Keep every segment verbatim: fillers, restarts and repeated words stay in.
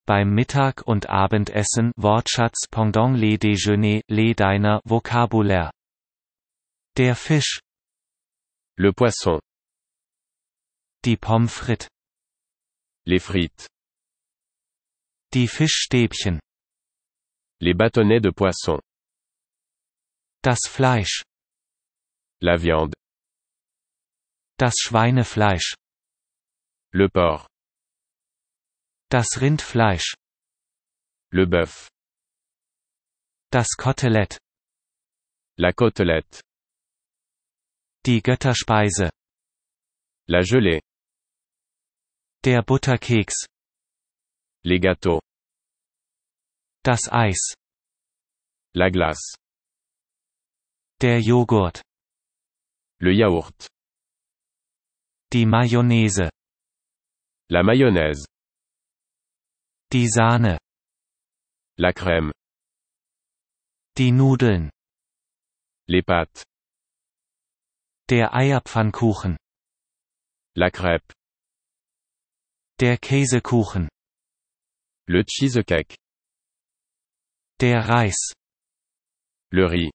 beim Mittag- und Abendessen Wortschatz pendant les déjeuners, les diner Vocabulaire. Der Fisch. Le poisson. Die Pommes frites. Les frites. Die Fischstäbchen. Les bâtonnets de poisson. Das Fleisch. La viande. Das Schweinefleisch. Le porc. Das Rindfleisch. Le bœuf. Das Kotelett. La côtelette. Die Götterspeise. La gelée. Der Butterkeks. Les gâteaux. Das Eis. La glace. Der Joghurt. Le yaourt. Die Mayonnaise. La mayonnaise. Die Sahne. La crème. Die Nudeln. Les pâtes. Der Eierpfannkuchen. La crêpe. Der Käsekuchen. Le cheesecake. Der Reis. Le riz.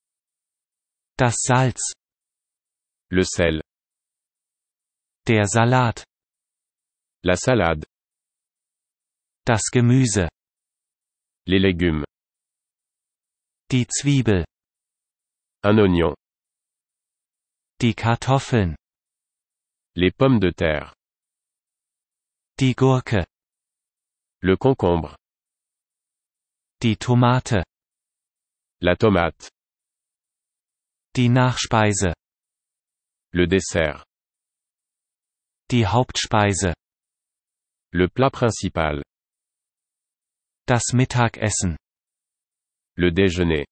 Das Salz. Le sel. Der Salat. La salade. Das Gemüse. Les légumes. Die Zwiebel. Un oignon. Die Kartoffeln. Les pommes de terre. Die Gurke. Le concombre. Die Tomate. La tomate. Die Nachspeise. Le dessert. Die Hauptspeise. Le plat principal. Das Mittagessen. Le déjeuner.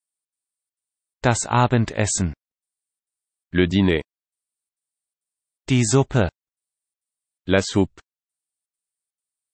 Das Abendessen. Le dîner. Die Suppe. La soupe.